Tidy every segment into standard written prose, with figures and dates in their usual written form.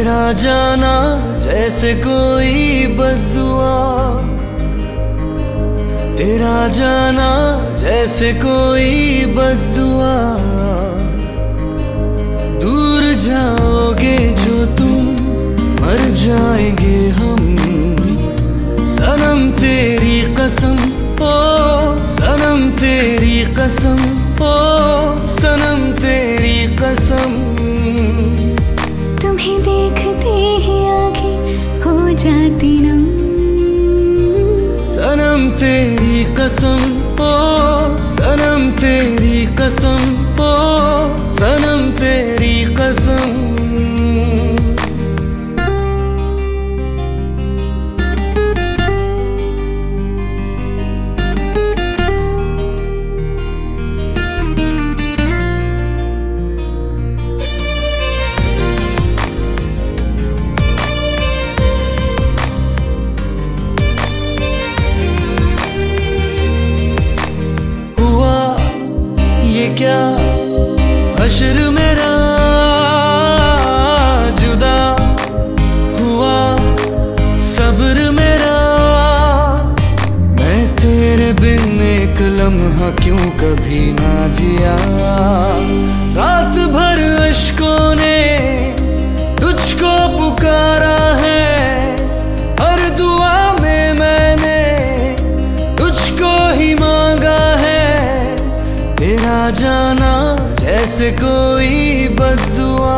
तेरा जाना जैसे कोई बद्दुआ, तेरा जाना जैसे कोई बद्दुआ। दूर जाओगे जो तुम, मर जाएंगे हम। सनम तेरी कसम, ओ सनम तेरी कसम, ओ सनम तेरी कसम। तुम्हें देखते ही आँखें हो जाती नम। सनम तेरी कसम, ओ सनम तेरी कसम, ओ सनम तेरी कसम। क्या हश्र मेरा जुदा हुआ, सब्र मेरा। मैं तेरे बिन एक लम्हा क्यों कभी ना जिया। रात भर अश्कों ने तुझको पुकारा है, हर दुआ में मैंने तुझको ही मांगा है। तेरा जाना जैसे कोई बद्दुआ,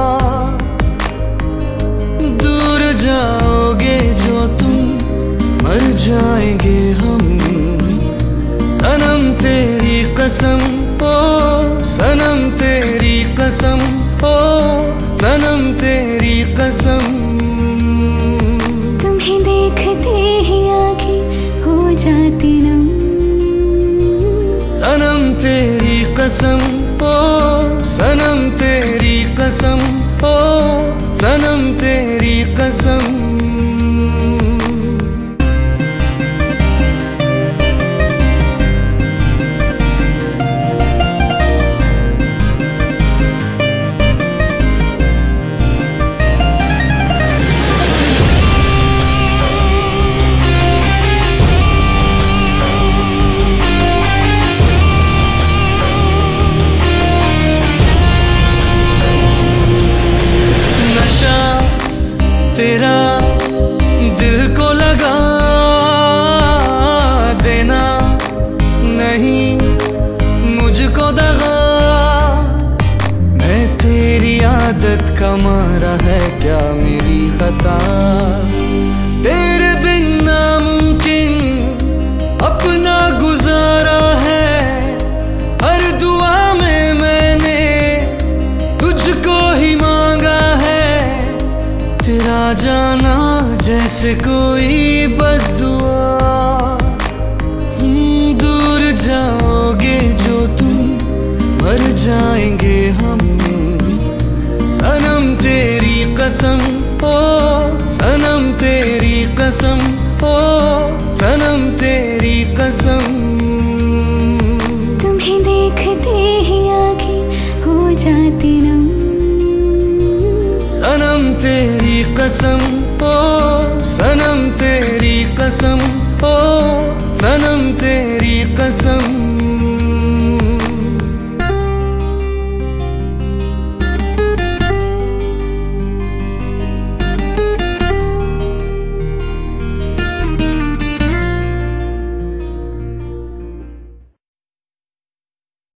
दूर जाओगे जो तुम, मर जाएंगे हम। सनम तेरी कसम, ओ सनम तेरी कसम, ओ सनम तेरी कसम। तुम्हें देखते ही आँखें हो जाती नम। सनम तेरी कसम, ओ सनम तेरी कसम, ओ सनम तेरी कसम। तेरा दिल को लगा देना, नहीं मुझको दगा। मैं तेरी आदत का मारा है क्या मेरी खता। तेरे बिन नामुमकिन अपना गुजारा है, हर दुआ में मैंने तुझको ही मांगा है। तेरा जाना जैसे कोई बद्दुआ, दूर जाओगे जो तुम, मर जाएंगे हम। सनम तेरी कसम, ओ सनम तेरी कसम, ओ सनम तेरी कसम। तुम्हें देखते ही आँखें हो जाती नम। सनम तेरी कसम, ओ सनम तेरी कसम,